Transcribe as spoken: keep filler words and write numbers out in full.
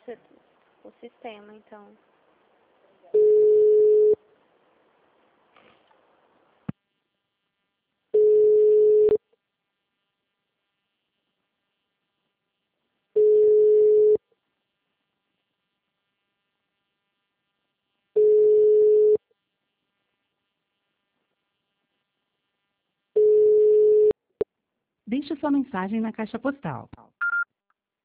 ser o sistema, então. Deixe sua mensagem na caixa postal.